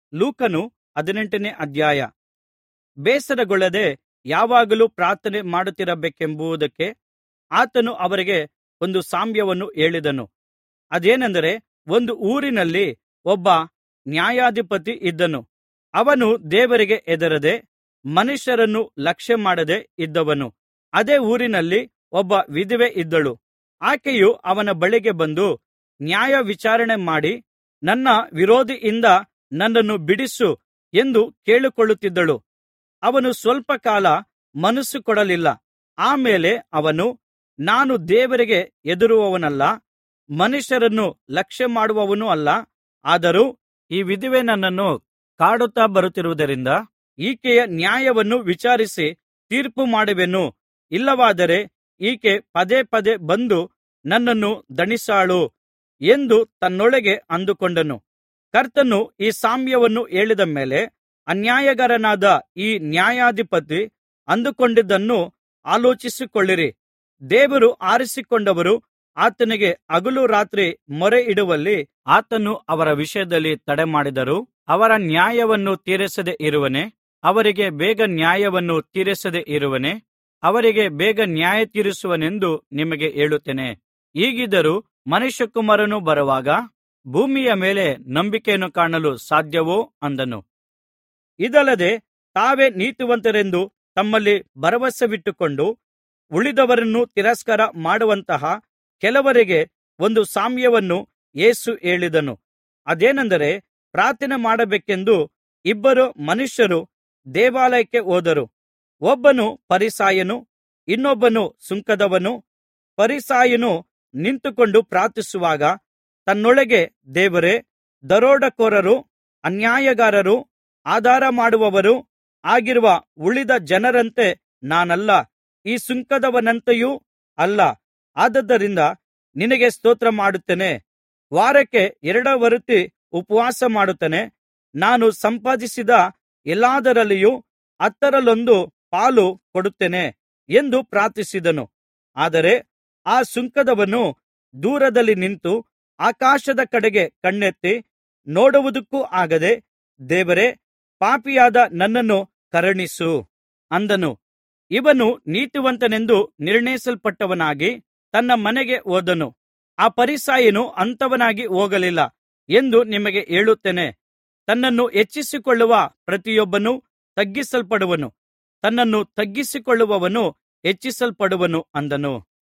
ಲೂಕನು 18ನೇ ಅಧ್ಯಾಯ. ಬೇಸರಗೊಳ್ಳದೆ ಯಾವಾಗಲೂ ಪ್ರಾರ್ಥನೆ ಮಾಡುತ್ತಿರಬೇಕೆಂಬುದಕ್ಕೆ ಆತನು ಅವರಿಗೆ ಒಂದು ಸಾಮ್ಯವನ್ನು ಹೇಳಿದನು. ಅದೇನೆಂದರೆ, ಒಂದು ಊರಿನಲ್ಲಿ ಒಬ್ಬ ನ್ಯಾಯಾಧಿಪತಿ ಇದ್ದನು. ಅವನು ದೇವರಿಗೆ ಹೆದರದೆ ಮನುಷ್ಯರನ್ನು ಲಕ್ಷ್ಯಮಾಡದೆ ಇದ್ದವನು. ಅದೇ ಊರಿನಲ್ಲಿ ಒಬ್ಬ ವಿಧವೆ ಇದ್ದಳು. ಆಕೆಯು ಅವನ ಬಳಿಗೆ ಬಂದು ನ್ಯಾಯ ವಿಚಾರಣೆ ಮಾಡಿ, ನನ್ನ ವಿರೋಧಿಯಿಂದ ನನ್ನನ್ನು ಬಿಡಿಸು ಎಂದು ಕೇಳಿಕೊಳ್ಳುತ್ತಿದ್ದಳು. ಅವನು ಸ್ವಲ್ಪ ಕಾಲ ಮನಸ್ಸು ಕೊಡಲಿಲ್ಲ. ಆಮೇಲೆ ಅವನು, ನಾನು ದೇವರಿಗೆ ಹೆದರುವವನಲ್ಲ, ಮನುಷ್ಯರನ್ನು ಲಕ್ಷ್ಯಮಾಡುವವನೂ ಅಲ್ಲ. ಆದರೂ ಈ ವಿಧವೆ ನನ್ನನ್ನು ಕಾಡುತ್ತಾ ಬರುತ್ತಿರುವುದರಿಂದ ಈಕೆಯ ನ್ಯಾಯವನ್ನು ವಿಚಾರಿಸಿ ತೀರ್ಪು ಮಾಡುವೆನು. ಇಲ್ಲವಾದರೆ ಈಕೆ ಪದೇ ಪದೇ ಬಂದು ನನ್ನನ್ನು ದಣಿಸಾಳು ಎಂದು ತನ್ನೊಳಗೆ ಅಂದುಕೊಂಡನು. ಕರ್ತನು ಈ ಸಾಮ್ಯವನ್ನು ಹೇಳಿದ ಮೇಲೆ ಅನ್ಯಾಯಗಾರನಾದ ಈ ನ್ಯಾಯಾಧಿಪತಿ ಅಂದುಕೊಂಡಿದ್ದನ್ನು ಆಲೋಚಿಸಿಕೊಳ್ಳಿರಿ. ದೇವರು ಆರಿಸಿಕೊಂಡವರು ಆತನಿಗೆ ಹಗಲು ರಾತ್ರಿ ಮೊರೆಯಿಡುವಲ್ಲಿ ಆತನು ಅವರ ವಿಷಯದಲ್ಲಿ ತಡೆಮಾಡಿದರೂ ಅವರ ನ್ಯಾಯವನ್ನು ತೀರಿಸದೆ ಇರುವನೇ? ಅವರಿಗೆ ಬೇಗ ನ್ಯಾಯವನ್ನು ತೀರಿಸದೆ ಇರುವನೇ? ಅವರಿಗೆ ಬೇಗ ನ್ಯಾಯತೀರಿಸುವನೆಂದು ನಿಮಗೆ ಹೇಳುತ್ತೇನೆ. ಹೀಗಿದ್ದರೂ ಮನುಷ್ಯಕುಮಾರನು ಬರುವಾಗ ಭೂಮಿಯ ಮೇಲೆ ನಂಬಿಕೆಯನ್ನು ಕಾಣಲು ಸಾಧ್ಯವೋ ಅಂದನು. ಇದಲ್ಲದೆ ತಾವೇ ನೀತಿವಂತರೆಂದು ತಮ್ಮಲ್ಲಿ ಭರವಸವಿಟ್ಟುಕೊಂಡು ಉಳಿದವರನ್ನು ತಿರಸ್ಕಾರ ಮಾಡುವಂತಹ ಕೆಲವರಿಗೆ ಒಂದು ಸಾಮ್ಯವನ್ನು ಯೇಸು ಹೇಳಿದನು. ಅದೇನೆಂದರೆ, ಪ್ರಾರ್ಥನೆ ಮಾಡಬೇಕೆಂದು ಇಬ್ಬರು ಮನುಷ್ಯರು ದೇವಾಲಯಕ್ಕೆ ಹೋದರು. ಒಬ್ಬನು ಫರಿಸಾಯನು, ಇನ್ನೊಬ್ಬನು ಸುಂಕದವನು. ಫರಿಸಾಯನು ನಿಂತುಕೊಂಡು ಪ್ರಾರ್ಥಿಸುವಾಗ ತನ್ನೊಳಗೆ, ದೇವರೇ, ದರೋಡೆಕೋರರು, ಅನ್ಯಾಯಗಾರರು, ಆಧಾರ ಮಾಡುವವರೂ ಆಗಿರುವ ಉಳಿದ ಜನರಂತೆ ನಾನಲ್ಲ, ಈ ಸುಂಕದವನಂತೆಯೂ ಅಲ್ಲ. ಆದುದರಿಂದ ನಿನಗೆ ಸ್ತೋತ್ರ ಮಾಡುತ್ತೇನೆ. ವಾರಕ್ಕೆ 2 ವರುತಿ ಉಪವಾಸ ಮಾಡುತ್ತೇನೆ. ನಾನು ಸಂಪಾದಿಸಿದ ಎಲ್ಲದರಲ್ಲಿಯೂ 10 ಪಾಲು ಕೊಡುತ್ತೇನೆ ಎಂದು ಪ್ರಾರ್ಥಿಸಿದನು. ಆದರೆ ಆ ಸುಂಕದವನು ದೂರದಲ್ಲಿ ನಿಂತು ಆಕಾಶದ ಕಡೆಗೆ ಕಣ್ಣೆತ್ತಿ ನೋಡುವುದಕ್ಕೂ ಆಗದೆ, ದೇವರೇ, ಪಾಪಿಯಾದ ನನ್ನನ್ನು ಕರುಣಿಸು ಅಂದನು. ಇವನು ನೀತಿವಂತನೆಂದು ನಿರ್ಣಯಿಸಲ್ಪಟ್ಟವನಾಗಿ ತನ್ನ ಮನೆಗೆ ಹೋದನು. ಆ ಫರಿಸಾಯನು ಅಂಥವನಾಗಿ ಹೋಗಲಿಲ್ಲ ಎಂದು ನಿಮಗೆ ಹೇಳುತ್ತೇನೆ. ತನ್ನನ್ನು ಹೆಚ್ಚಿಸಿಕೊಳ್ಳುವ ಪ್ರತಿಯೊಬ್ಬನೂ ತಗ್ಗಿಸಲ್ಪಡುವನು, ತನ್ನನ್ನು ತಗ್ಗಿಸಿಕೊಳ್ಳುವವನು ಹೆಚ್ಚಿಸಲ್ಪಡುವನು ಅಂದನು.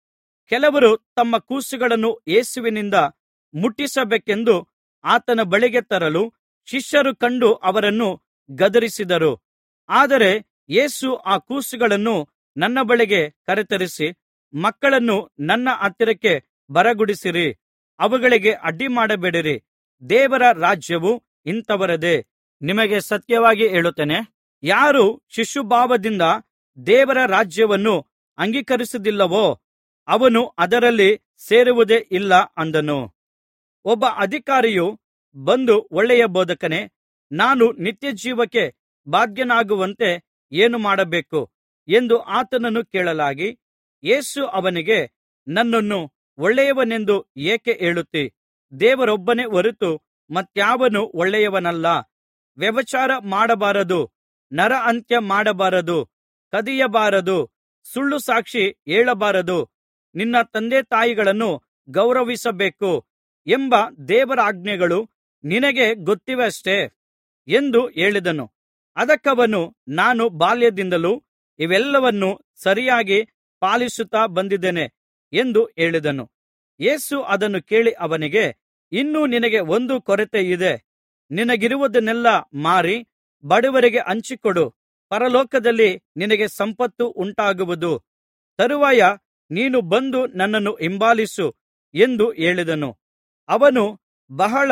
ಕೆಲವರು ತಮ್ಮ ಕೂಸುಗಳನ್ನು ಯೇಸುವಿನಿಂದ ಮುಟ್ಟಿಸಬೇಕೆಂದು ಆತನ ಬಳಿಗೆ ತರಲು ಶಿಷ್ಯರು ಕಂಡು ಅವರನ್ನು ಗದರಿಸಿದರು. ಆದರೆ ಯೇಸು ಆ ಕೂಸುಗಳನ್ನು ನನ್ನ ಬಳಿಗೆ ಕರೆತರಿಸಿ, ಮಕ್ಕಳನ್ನು ನನ್ನ ಹತ್ತಿರಕ್ಕೆ ಬರಗೊಡಿಸಿರಿ, ಅವುಗಳಿಗೆ ಅಡ್ಡಿಮಾಡಬೇಡಿರಿ, ದೇವರ ರಾಜ್ಯವು ಇಂಥವರದೇ. ನಿಮಗೆ ಸತ್ಯವಾಗಿ ಹೇಳುತ್ತೇನೆ, ಯಾರು ಶಿಶುಭಾವದಿಂದ ದೇವರ ರಾಜ್ಯವನ್ನು ಅಂಗೀಕರಿಸುವುದಿಲ್ಲವೋ ಅವನು ಅದರಲ್ಲಿ ಸೇರುವುದೇ ಇಲ್ಲ ಅಂದನು. ಒಬ್ಬ ಅಧಿಕಾರಿಯು ಬಂದು, ಒಳ್ಳೆಯ ಬೋಧಕನೇ, ನಾನು ನಿತ್ಯಜೀವಕ್ಕೆ ಬಾಧ್ಯನಾಗುವಂತೆ ಏನು ಮಾಡಬೇಕು ಎಂದು ಆತನನ್ನು ಕೇಳಲಾಗಿ, ಯೇಸು ಅವನಿಗೆ, ನನ್ನನ್ನು ಒಳ್ಳೆಯವನೆಂದು ಏಕೆ ಹೇಳುತ್ತೀ? ದೇವರೊಬ್ಬನೇ ಹೊರತು ಮತ್ಯಾವನೂ ಒಳ್ಳೆಯವನಲ್ಲ. ವ್ಯಭಿಚಾರ ಮಾಡಬಾರದು, ನರಹತ್ಯ ಮಾಡಬಾರದು, ಕದಿಯಬಾರದು, ಸುಳ್ಳು ಸಾಕ್ಷಿ ಹೇಳಬಾರದು, ನಿನ್ನ ತಂದೆತಾಯಿಗಳನ್ನು ಗೌರವಿಸಬೇಕು ಎಂಬ ದೇವರಾಜ್ಞೆಗಳು ನಿನಗೆ ಗೊತ್ತಿವೆಯಷ್ಟೆ ಎಂದು ಹೇಳಿದನು. ಅದಕ್ಕವನು, ನಾನು ಬಾಲ್ಯದಿಂದಲೂ ಇವೆಲ್ಲವನ್ನೂ ಸರಿಯಾಗಿ ಪಾಲಿಸುತ್ತಾ ಬಂದಿದ್ದೇನೆ ಎಂದು ಹೇಳಿದನು. ಯೇಸು ಅದನ್ನು ಕೇಳಿ ಅವನಿಗೆ, ಇನ್ನೂ ನಿನಗೆ ಒಂದು ಕೊರತೆಯಿದೆ. ನಿನಗಿರುವುದನ್ನೆಲ್ಲಾ ಮಾರಿ ಬಡವರಿಗೆ ಹಂಚಿಕೊಡು, ಪರಲೋಕದಲ್ಲಿ ನಿನಗೆ ಸಂಪತ್ತು ಉಂಟಾಗುವುದು. ತರುವಾಯ ನೀನು ಬಂದು ನನ್ನನ್ನು ಹಿಂಬಾಲಿಸು ಎಂದು ಹೇಳಿದನು. ಅವನು ಬಹಳ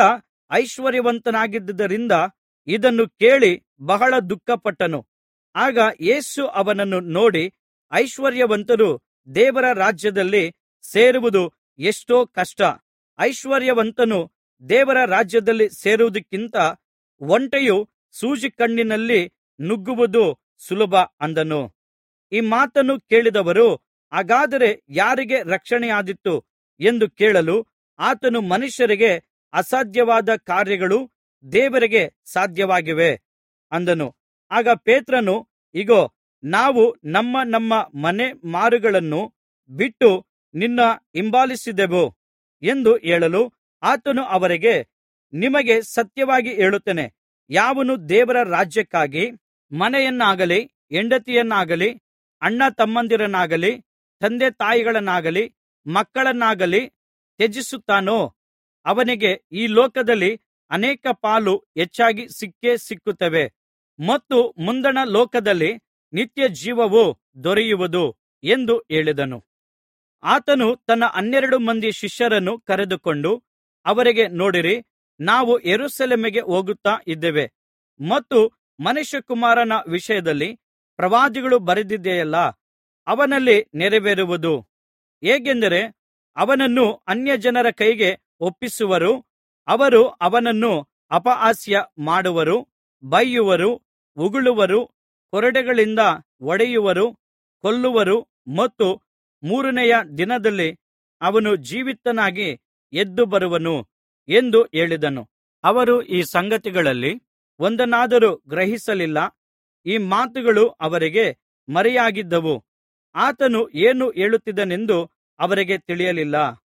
ಐಶ್ವರ್ಯವಂತನಾಗಿದ್ದುದರಿಂದ ಇದನ್ನು ಕೇಳಿ ಬಹಳ ದುಃಖಪಟ್ಟನು. ಆಗ ಯೇಸು ಅವನನ್ನು ನೋಡಿ, ಐಶ್ವರ್ಯವಂತರು ದೇವರ ರಾಜ್ಯದಲ್ಲಿ ಸೇರುವುದು ಎಷ್ಟೋ ಕಷ್ಟ. ಐಶ್ವರ್ಯವಂತನು ದೇವರ ರಾಜ್ಯದಲ್ಲಿ ಸೇರುವುದಕ್ಕಿಂತ ಒಂಟೆಯು ಸೂಜಿಕಣ್ಣಿನಲ್ಲಿ ನುಗ್ಗುವುದು ಸುಲಭ ಅಂದನು. ಈ ಮಾತನ್ನು ಕೇಳಿದವರು, ಹಾಗಾದರೆ ಯಾರಿಗೆ ರಕ್ಷಣೆಯಾದೀತು ಎಂದು ಕೇಳಲು, ಆತನು, ಮನುಷ್ಯರಿಗೆ ಅಸಾಧ್ಯವಾದ ಕಾರ್ಯಗಳು ದೇವರಿಗೆ ಸಾಧ್ಯವಾಗಿವೆ ಅಂದನು. ಆಗ ಪೇತ್ರನು, ಇಗೋ, ನಾವು ನಮ್ಮ ನಮ್ಮ ಮನೆ ಮಾರುಗಳನ್ನು ಬಿಟ್ಟು ನಿನ್ನ ಹಿಂಬಾಲಿಸಿದೆವು ಎಂದು ಹೇಳಲು, ಆತನು ಅವರಿಗೆ, ನಿಮಗೆ ಸತ್ಯವಾಗಿ ಹೇಳುತ್ತೇನೆ, ಯಾವನು ದೇವರ ರಾಜ್ಯಕ್ಕಾಗಿ ಮನೆಯನ್ನಾಗಲಿ, ಹೆಂಡತಿಯನ್ನಾಗಲಿ, ಅಣ್ಣ ತಮ್ಮಂದಿರನ್ನಾಗಲಿ, ತಂದೆತಾಯಿಗಳನ್ನಾಗಲಿ, ಮಕ್ಕಳನ್ನಾಗಲಿ ತ್ಯಜಿಸುತ್ತಾನೋ, ಅವನಿಗೆ ಈ ಲೋಕದಲ್ಲಿ ಅನೇಕ ಪಾಲು ಹೆಚ್ಚಾಗಿ ಸಿಕ್ಕೇ ಸಿಕ್ಕುತ್ತವೆ ಮತ್ತು ಮುಂದಣ ಲೋಕದಲ್ಲಿ ನಿತ್ಯಜೀವವು ದೊರೆಯುವುದು ಎಂದು ಹೇಳಿದನು. ಆತನು ತನ್ನ 12 ಮಂದಿ ಶಿಷ್ಯರನ್ನು ಕರೆದುಕೊಂಡು ಅವರಿಗೆ, ನೋಡಿರಿ, ನಾವು ಯೆರೂಸಲೇಮಿಗೆ ಹೋಗುತ್ತಾ ಇದ್ದೇವೆ ಮತ್ತು ಮನುಷ್ಯಕುಮಾರನ ವಿಷಯದಲ್ಲಿ ಪ್ರವಾದಿಗಳು ಬರೆದಿದೆಯಲ್ಲಾ, ಅವನಲ್ಲಿ ನೆರವೇರುವುದು. ಹೇಗೆಂದರೆ, ಅವನನ್ನು ಅನ್ಯಜನರ ಕೈಗೆ ಒಪ್ಪಿಸುವರು, ಅವರು ಅವನನ್ನು ಅಪಹಾಸ್ಯ ಮಾಡುವರು, ಬೈಯುವರು, ಉಗುಳುವರು, ಕೊರಡೆಗಳಿಂದ ಹೊಡೆಯುವರು, ಕೊಲ್ಲುವರು ಮತ್ತು 3ನೆಯ ದಿನದಲ್ಲಿ ಅವನು ಜೀವಿತನಾಗಿ ಎದ್ದು ಬರುವನು ಎಂದು ಹೇಳಿದನು. ಅವರು ಈ ಸಂಗತಿಗಳಲ್ಲಿ ಒಂದನ್ನಾದರೂ ಗ್ರಹಿಸಲಿಲ್ಲ. ಈ ಮಾತುಗಳು ಅವರಿಗೆ ಮರೆಯಾಗಿದ್ದವು. ಆತನು ಏನು ಹೇಳುತ್ತಿದ್ದನೆಂದು ಅವರಿಗೆ ತಿಳಿಯಲಿಲ್ಲ.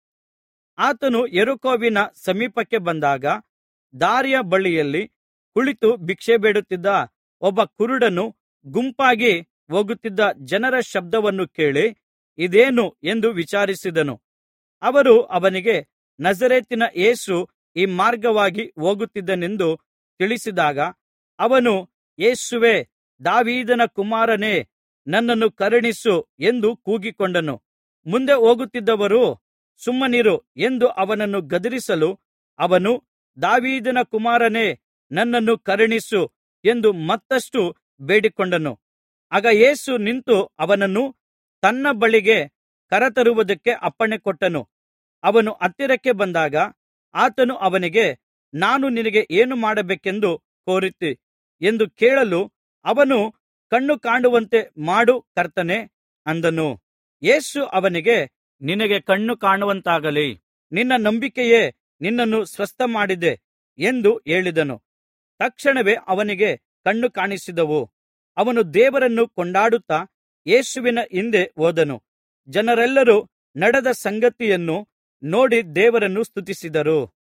ಆತನು ಯೆರಿಕೋವಿನ ಸಮೀಪಕ್ಕೆ ಬಂದಾಗ ದಾರಿಯ ಬಳಿಯಲ್ಲಿ ಕುಳಿತು ಭಿಕ್ಷೆಬೇಡುತ್ತಿದ್ದ ಒಬ್ಬ ಕುರುಡನು ಗುಂಪಾಗಿ ಹೋಗುತ್ತಿದ್ದ ಜನರ ಶಬ್ದವನ್ನು ಕೇಳಿ, ಇದೇನು ಎಂದು ವಿಚಾರಿಸಿದನು. ಅವರು ಅವನಿಗೆ, ನಜರೇತಿನ ಯೇಸು ಈ ಮಾರ್ಗವಾಗಿ ಹೋಗುತ್ತಿದ್ದಾನೆಂದು ತಿಳಿಸಿದಾಗ, ಅವನು, ಯೇಸುವೇ, ದಾವೀದನ ಕುಮಾರನೇ, ನನ್ನನ್ನು ಕರುಣಿಸು ಎಂದು ಕೂಗಿಕೊಂಡನು. ಮುಂದೆ ಹೋಗುತ್ತಿದ್ದವರು, ಸುಮ್ಮನಿರು ಎಂದು ಅವನನ್ನು ಗದರಿಸಲು, ಅವನು, ದಾವೀದನ ಕುಮಾರನೇ, ನನ್ನನ್ನು ಕರುಣಿಸು ಎಂದು ಮತ್ತಷ್ಟು ಬೇಡಿಕೊಂಡನು. ಆಗ ಯೇಸು ನಿಂತು ಅವನನ್ನು ತನ್ನ ಬಳಿಗೆ ಕರತರುವುದಕ್ಕೆ ಅಪ್ಪಣೆಕೊಟ್ಟನು. ಅವನು ಹತ್ತಿರಕ್ಕೆ ಬಂದಾಗ ಆತನು ಅವನಿಗೆ, ನಾನು ನಿನಗೆ ಏನು ಮಾಡಬೇಕೆಂದು ಕೋರುತ್ತೀ ಎಂದು ಕೇಳಲು, ಅವನು, ಕಣ್ಣು ಕಾಣುವಂತೆ ಮಾಡು ಕರ್ತನೇ ಅಂದನು. ಯೇಸು ಅವನಿಗೆ, ನಿನಗೆ ಕಣ್ಣು ಕಾಣುವಂತಾಗಲಿ, ನಿನ್ನ ನಂಬಿಕೆಯೇ ನಿನ್ನನ್ನು ಸ್ವಸ್ಥಮಾಡಿದೆ ಎಂದು ಹೇಳಿದನು. ತಕ್ಷಣವೇ ಅವನಿಗೆ ಕಣ್ಣು ಕಾಣಿಸಿದವು. ಅವನು ದೇವರನ್ನು ಕೊಂಡಾಡುತ್ತಾ ಯೇಸುವಿನ ಹಿಂದೆ ಹೋದನು. ಜನರೆಲ್ಲರೂ ನಡೆದ ಸಂಗತಿಯನ್ನು ನೋಡಿ ದೇವರನ್ನು ಸ್ತುತಿಸಿದರು.